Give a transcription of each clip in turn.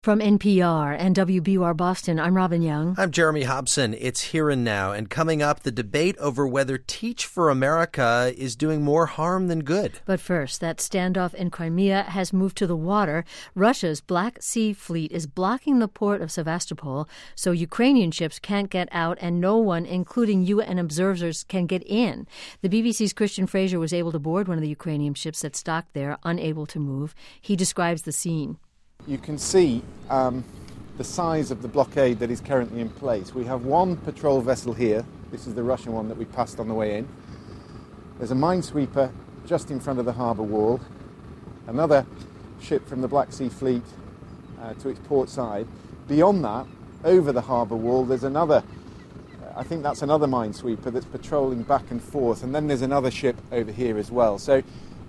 From NPR and WBUR Boston, I'm Robin Young. I'm Jeremy Hobson. It's Here and Now. And coming up, the debate over whether Teach for America is doing more harm than good. But first, that standoff in Crimea has moved to the water. Russia's Black Sea Fleet is blocking the port of Sevastopol, so Ukrainian ships can't get out and no one, including UN observers, can get in. The BBC's Christian Fraser was able to board one of the Ukrainian ships that docked there, unable to move. He describes the scene. You can see the size of the blockade that is currently in place. We have one patrol vessel here. This is the Russian one that we passed on the way in. There's a minesweeper just in front of the harbour wall. Another ship from the Black Sea Fleet to its port side. Beyond that, over the harbour wall, there's another, I think that's another minesweeper that's patrolling back and forth. And then there's another ship over here as well. So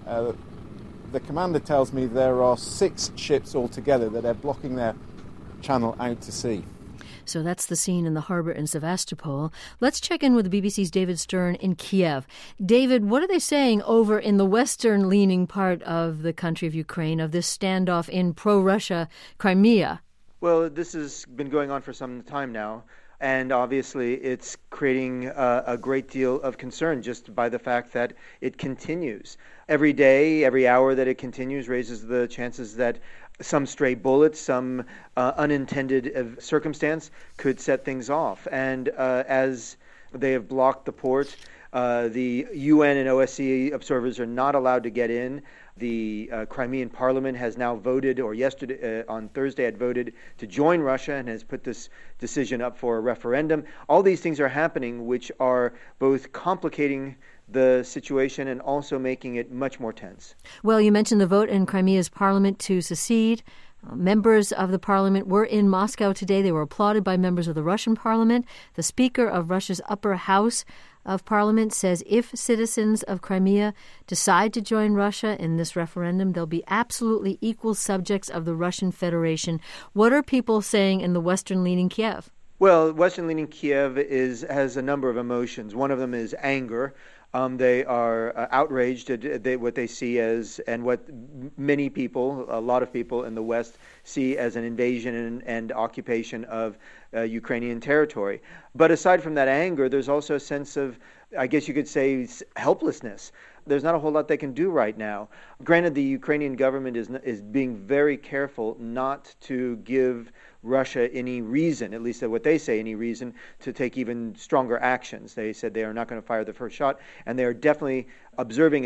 the commander tells me there are 6 ships altogether that are blocking their channel out to sea. So that's the scene in the harbor in Sevastopol. Let's check in with the BBC's David Stern in Kiev. David, what are they saying over in the western-leaning part of the country of Ukraine, of this standoff in pro-Russia Crimea? Well, this has been going on for some time now. And obviously, it's creating a great deal of concern just by the fact that it continues. Every day, every hour that it continues raises the chances that some stray bullet, some unintended circumstance could set things off. And as they have blocked the port, the UN and OSCE observers are not allowed to get in. The Crimean parliament has now voted, or yesterday, on Thursday, had voted to join Russia and has put this decision up for a referendum. All these things are happening, which are both complicating the situation and also making it much more tense. Well, you mentioned the vote in Crimea's parliament to secede. Members of the parliament were in Moscow today. They were applauded by members of the Russian parliament. The speaker of Russia's upper house of parliament says if citizens of Crimea decide to join Russia in this referendum, they'll be absolutely equal subjects of the Russian Federation. What are people saying in the western-leaning Kiev? Well, western-leaning Kiev has a number of emotions. One of them is anger. They are outraged at what they see as, and what many people, a lot of people in the West, see as an invasion and occupation of Ukrainian territory. But aside from that anger, there's also a sense of, I guess you could say, helplessness. There's not a whole lot they can do right now. Granted, the Ukrainian government is being very careful not to give Russia any reason, at least what they say, any reason to take even stronger actions. They said they are not going to fire the first shot, and they are definitely observing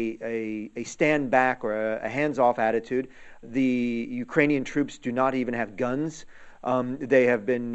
a stand back or a hands-off attitude. The Ukrainian troops do not even have guns. They have been,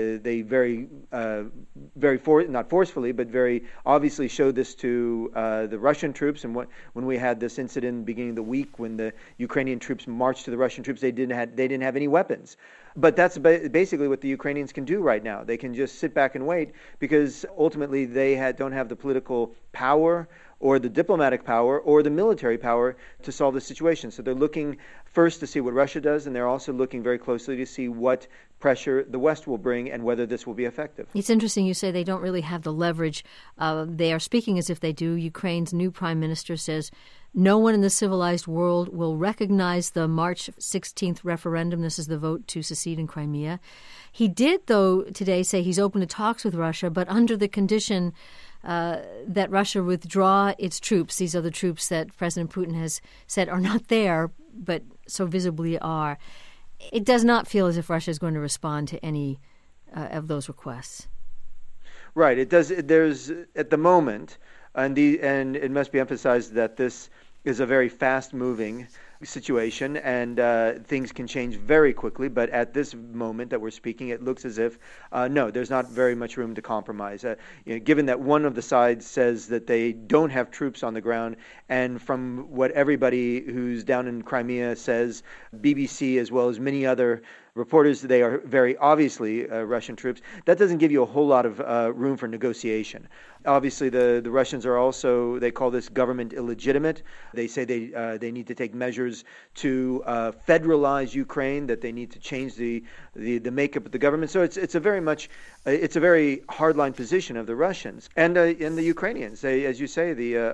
not forcefully, but very obviously showed this to the Russian troops. And when we had this incident beginning of the week, when the Ukrainian troops marched to the Russian troops, they didn't have any weapons. But that's basically what the Ukrainians can do right now. They can just sit back and wait because ultimately they don't have the political power or the diplomatic power or the military power to solve the situation. So they're looking first to see what Russia does, and they're also looking very closely to see what pressure the West will bring and whether this will be effective. It's interesting you say they don't really have the leverage. They are speaking as if they do. Ukraine's new prime minister says no one in the civilized world will recognize the March 16th referendum. This is the vote to secede in Crimea. He did, though, today say he's open to talks with Russia, but under the condition that Russia withdraw its troops. These are the troops that President Putin has said are not there, but so visibly are. It does not feel as if Russia is going to respond to any of those requests. Right. It does. There's at the moment, and it must be emphasized that this is a very fast-moving situation, and things can change very quickly. But at this moment that we're speaking, it looks as if no, there's not very much room to compromise. Given that one of the sides says that they don't have troops on the ground, and from what everybody who's down in Crimea says, BBC as well as many other reporters, they are very obviously Russian troops. That doesn't give you a whole lot of room for negotiation. Obviously, the Russians are also, they call this government illegitimate. They say they need to take measures to federalize Ukraine, that they need to change the makeup of the government. So it's a very hardline position of the Russians and the Ukrainians. They, as you say,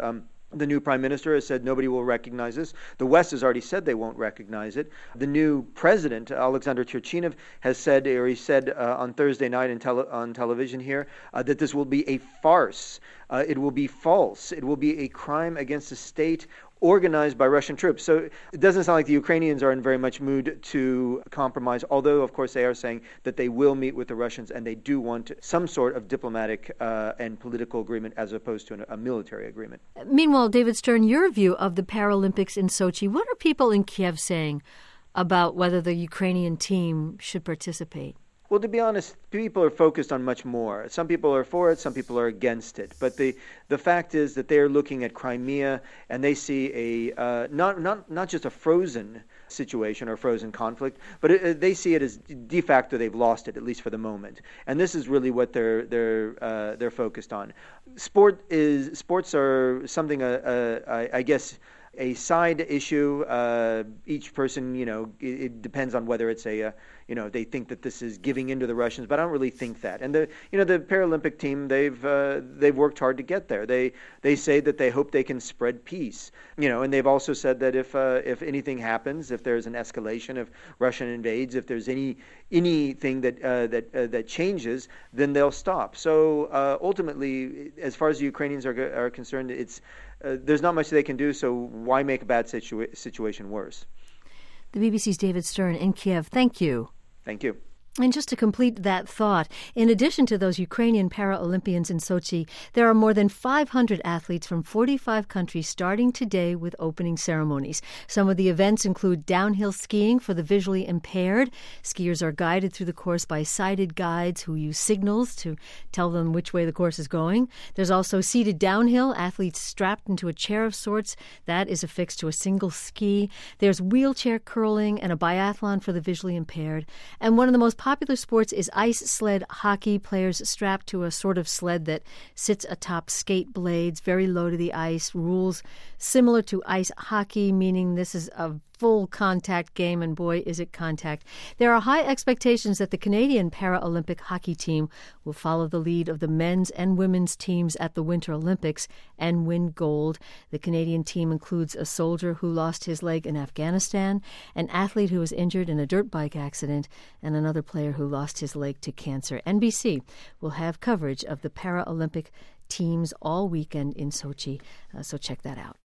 The new prime minister has said nobody will recognize this. The West has already said they won't recognize it. The new president, Alexander Turchynov, has said, or he said on Thursday night on television here, that this will be a farce. It will be false. It will be a crime against the state organized by Russian troops. So it doesn't sound like the Ukrainians are in very much mood to compromise, although, of course, they are saying that they will meet with the Russians and they do want some sort of diplomatic and political agreement as opposed to a military agreement. Meanwhile, David Stern, your view of the Paralympics in Sochi, what are people in Kiev saying about whether the Ukrainian team should participate? Well, to be honest, people are focused on much more. Some people are for it, some people are against it. But the fact is that they're looking at Crimea and they see a not just a frozen situation or frozen conflict, but they see it as de facto they've lost it, at least for the moment. And this is really what they're focused on. Sports are something I guess a side issue. Each person, it depends on whether it's they think that this is giving in to the Russians, but I don't really think that. And the Paralympic team, they've worked hard to get there. They say that they hope they can spread peace, and they've also said that if anything happens, if there's an escalation, if Russia invades, if there's anything that changes, then they'll stop. So ultimately, as far as the Ukrainians are concerned, there's not much they can do. So why make a bad situation worse? The BBC's David Stern in Kiev. Thank you. Thank you. And just to complete that thought, in addition to those Ukrainian Paralympians in Sochi, there are more than 500 athletes from 45 countries starting today with opening ceremonies. Some of the events include downhill skiing for the visually impaired. Skiers are guided through the course by sighted guides who use signals to tell them which way the course is going. There's also seated downhill, athletes strapped into a chair of sorts that is affixed to a single ski. There's wheelchair curling and a biathlon for the visually impaired. And one of the most popular sports is ice sled hockey. Players strapped to a sort of sled that sits atop skate blades, very low to the ice. Rules similar to ice hockey, meaning this is a full contact game, and boy, is it contact. There are high expectations that the Canadian Paralympic hockey team will follow the lead of the men's and women's teams at the Winter Olympics and win gold. The Canadian team includes a soldier who lost his leg in Afghanistan, an athlete who was injured in a dirt bike accident, and another player who lost his leg to cancer. NBC will have coverage of the Paralympic teams all weekend in Sochi, so check that out.